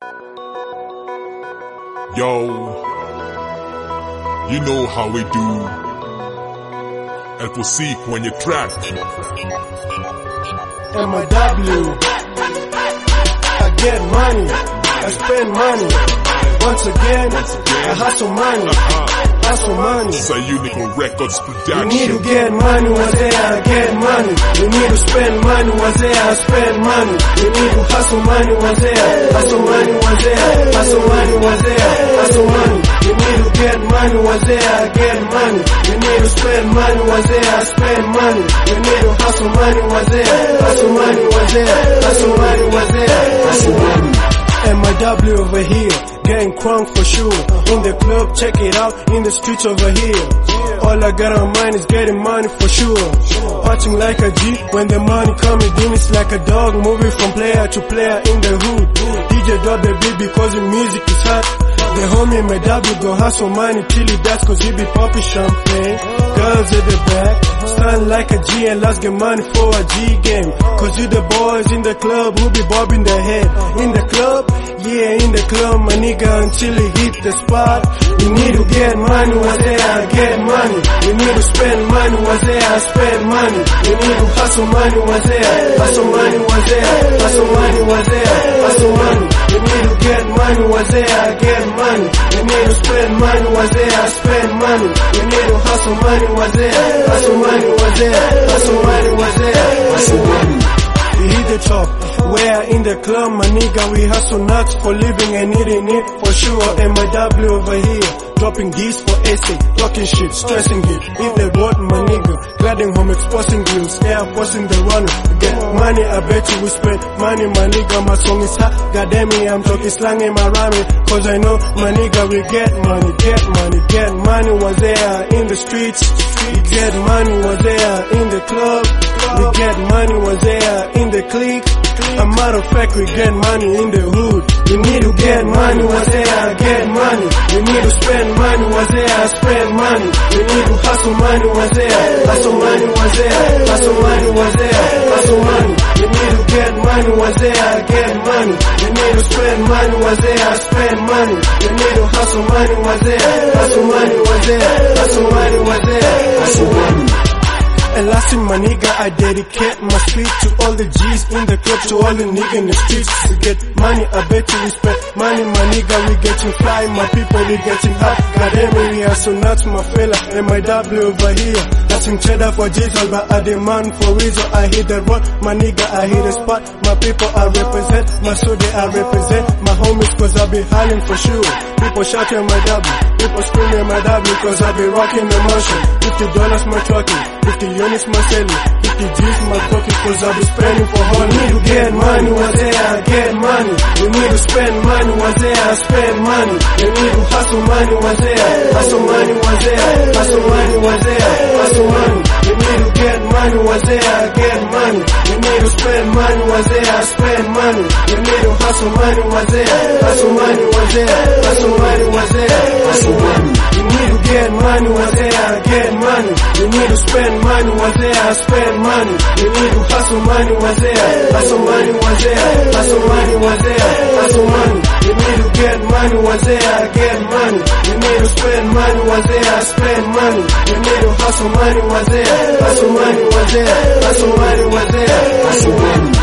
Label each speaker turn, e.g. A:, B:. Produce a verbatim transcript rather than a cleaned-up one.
A: Yo, you know how we do. Elfu C kwenye track.
B: M I W, I get money, I spend money. Once again, I hustle money, hustle money.
A: Sayunical Records
B: You need to
A: production.
B: get money, wazee, I get money. You need to spend money, wazee, I spend money. You need to hustle money, wazee, hustle money, wazee, hustle money, wazee, hustle money. You need to get money, wazee, I get money. You need to spend money, wazee, I spend money. You need to hustle money, wazee, hustle money, wazee, hustle money, wazee, hustle money. M I W over here, getting crunk for sure. In the club, check it out, in the streets over here. All I got on mind is getting money for sure. Watching like a G, when the money coming in, it's like a dog moving from player to player in the hood. D J drop the beat because the music is hot. The homie M I W go hustle money till he dies cause he be popping champagne. Girls at the back, stand like a G and let's get money for a G game. Cause you the boys in the club who be bobbing their head. In the club, yeah, in the club, my nigga, until he hit the spot. You need to get money, wazee, I get money. You need to spend money, wazee, I spend money. You need to hustle money, wazee, hustle money, wazee, hustle money, wazee, hustle money. You need to get money, wazee, I get money. You need to spend money, wazee, I spend money. You need to hustle money, wazee, hustle money, wazee, hustle money, wazee, hustle money. We hit the top, where in the club, my nigga, we hustle nuts for living and eating it for sure. M I W over here, dropping D's for essay, talking shit, stressing it. If they want my nigga, gliding home, exposing grills, air forcing the runner. Get money, I bet you we spend money, my nigga, my song is hot. Goddamn me, I'm talking slang in my rhyming, cause I know my nigga, we get money, get money, get money, was there in the streets. We get money, was there in the club. We get money, was there in the clique. A matter of fact, we get money in the hood. You need to get money, was there, get money. You need to spend money, was there, spend money. You need to hustle money, was there, hustle money, was there, hustle money, was there, hustle money. You need to get money, was there, get money. You need to spend money, was there, spend money. You need to hustle money, was there, hustle money, was there, hustle money, was there, hustle money. And last in my nigga, I dedicate my speech to all the G's in the club, to all the nigga in the streets. We get money, I bet you we spend money, my nigga, we getting fly, my people, we getting hot. Goddamn, we are so nuts, my fella, M I W over here. Asking cheddar for diesel, but I demand for reason. I hit the road, my nigga, I hit the spot. My people, I represent, my soul, they I represent. My homies, cause I be hiding for sure. People shouting my W, people screaming my W, cause I be rocking the motion. Fifty dollars my trucking, fifty units my selling, fifty G's my pocket, cause I be spending for all. You need to get money, was there, I get money. You need to spend money, was there, I spend money. You need to hustle money, was there, hustle money, was there, hustle money, was there, hustle money. You need to get money, was there, I get money. You need to spend money, was there, I spend money. You need to hustle money, was there, hustle money, was there, hustle money, was there, hustle money. You need to get money, was there, I get money. You need to spend money, was there, I spend money. You need to hustle money, was there, hustle money, was there, hustle money, was there, hustle money. You need to get money, was there, I get money. You need to spend money, was there, I spend money. You need to hustle money, was there, hustle money, was there, hustle money, was there, hustle money.